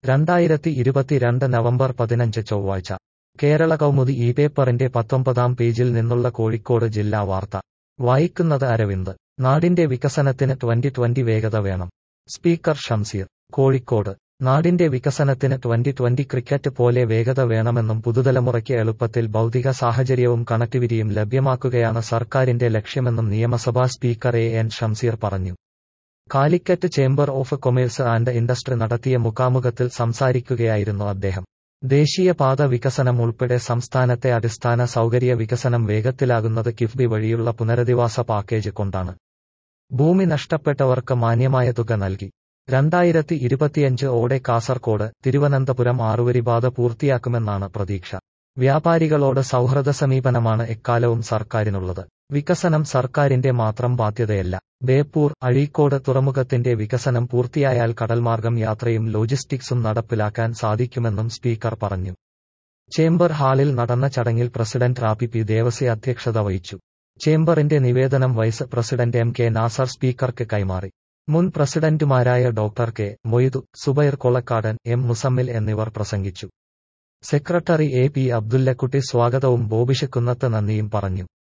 2022 November 15 ചൊവ്വാഴ്ച കേരള കൗമുദി ഈ പേപ്പറിന്റെ 19-ാം പേജിൽ നിന്നുള്ള കോഴിക്കോട് ജില്ലാ വാർത്ത വായിക്കുന്നത് അരവിന്ദ്. നാടിന്റെ വികസനത്തിന് 2020 വേഗത വേണം. സ്പീക്കർ ഷംസീർ കോഴിക്കോട്. നാടിന്റെ വികസനത്തിന് 2020 ക്രിക്കറ്റ് പോലെ വേഗത വേണമെന്നും പുതുതലമുറയ്ക്ക് എളുപ്പത്തിൽ ഭൗതിക സാഹചര്യവും കണക്ടിവിറ്റിയും ലഭ്യമാക്കുകയാണ് സർക്കാരിന്റെ ലക്ഷ്യമെന്നും നിയമസഭാ സ്പീക്കർ എൻ ഷംസീർ പറഞ്ഞു. Calicut chamber of commerce and industry നടത്തിയ മുഖാമുഖത്തിൽ സംസാരിക്കുകയായിരുന്നു അദ്ദേഹം. ദേശീയപാത വികസനം ഉൾപ്പെടെ സംസ്ഥാനത്തെ അടിസ്ഥാന സൗകര്യ വികസനം വേഗത്തിലാകുന്നത് കിഫ്ബി വഴിയുള്ള പുനരധിവാസ പാക്കേജ് കൊണ്ടാണ്. ഭൂമി നഷ്ടപ്പെട്ടവർക്ക് മാന്യമായ തുക നൽകി. 2025 ഓടെ കാസർകോട്, തിരുവനന്തപുരം ആറുവരിപാത പൂർത്തിയാക്കുമെന്നാണ് പ്രതീക്ഷ. വ്യാപാരികളോട് സൗഹൃദ സമീപനമാണ് എക്കാലവും സർക്കാരിനുള്ളത്. വികസനം സർക്കാരിന്റെ മാത്രം ബാധ്യതയല്ല. ബേപ്പൂർ, അഴീക്കോട് തുറമുഖത്തിന്റെ വികസനം പൂർത്തിയായാൽ കടൽമാർഗം യാത്രയും ലോജിസ്റ്റിക്സും നടപ്പിലാക്കാൻ സാധിക്കുമെന്നും സ്പീക്കർ പറഞ്ഞു. ചേംബർ ഹാളിൽ നടന്ന ചടങ്ങിൽ പ്രസിഡന്റ് റാപ്പി പി ദേവസി അധ്യക്ഷത വഹിച്ചു. ചേംബറിന്റെ നിവേദനം vice president M K Nasar സ്പീക്കർക്ക് കൈമാറി. മുൻ പ്രസിഡന്റുമാരായ doctor K Moidu, Zubair Kolakkadan, M Musammil എന്നിവർ പ്രസംഗിച്ചു. സെക്രട്ടറി എ പി അബ്ദുല്ലക്കുട്ടി സ്വാഗതവും ബോബിഷ് കുന്നത്ത് നന്ദിയും പറഞ്ഞു.